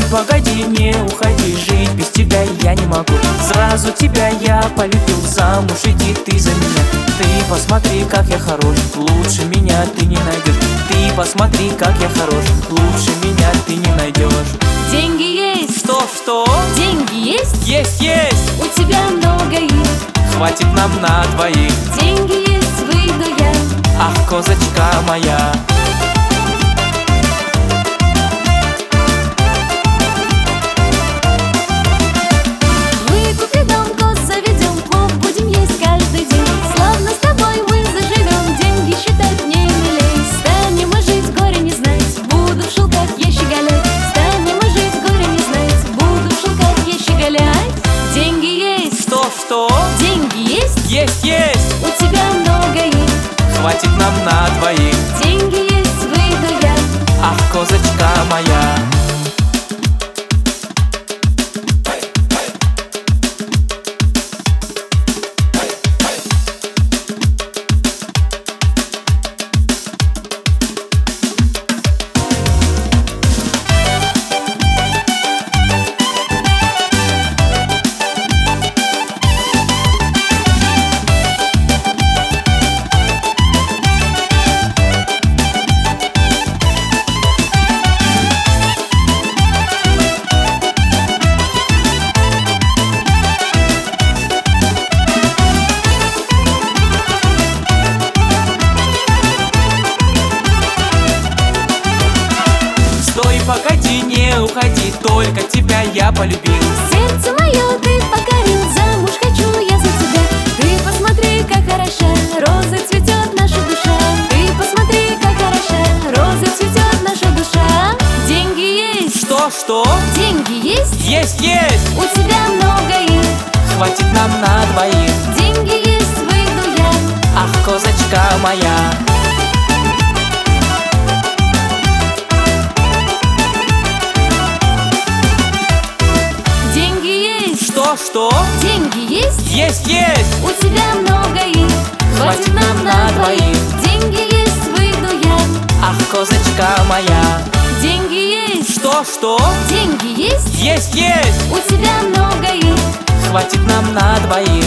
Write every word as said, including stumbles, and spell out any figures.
погоди, не уходи, жить без тебя я не могу. Сразу тебя я полюбил, замуж иди ты за меня. Ты посмотри, как я хорош, лучше меня ты не найдешь. Ты посмотри, как я хорош, лучше меня ты не найдешь. Деньги есть. Что, что? Деньги есть. Есть, есть. У тебя много их. Хватит нам на двоих. Деньги есть, выйду я. Ах, козочка моя. Выкупи дом, коз заведем, плов будем есть каждый день. Славно с тобой мы заживем, деньги считать не милей. Станем мы жить, горе не знать, буду в шелках я щеголять. Станем мы жить, горе не знать, буду в шелках я щеголять. Деньги есть. Что, что? Деньги есть. Есть, есть. У тебя много их. Хватит нам на двоих. Деньги есть, выйду я. Ах, козочка моя. Стой, погоди, не уходи, только тебя я полюбил. Сердце мое ты покорил, замуж хочу я за тебя. Ты посмотри, как хороша, роза цветет наша душа. Ты посмотри, как хороша, роза цветет наша душа. Деньги есть. Что, что? Деньги есть. Есть, есть. У тебя много их. Хватит нам на двоих. Деньги есть, выйду я. Ах, козочка моя. Деньги есть. Что, что? Деньги есть. Есть, есть. У тебя много их. Хватит нам на двоих. Деньги есть, выйду я. Ах, козочка моя. Деньги есть. Что, что? Деньги есть. Есть, есть. У тебя много их. Хватит нам на двоих.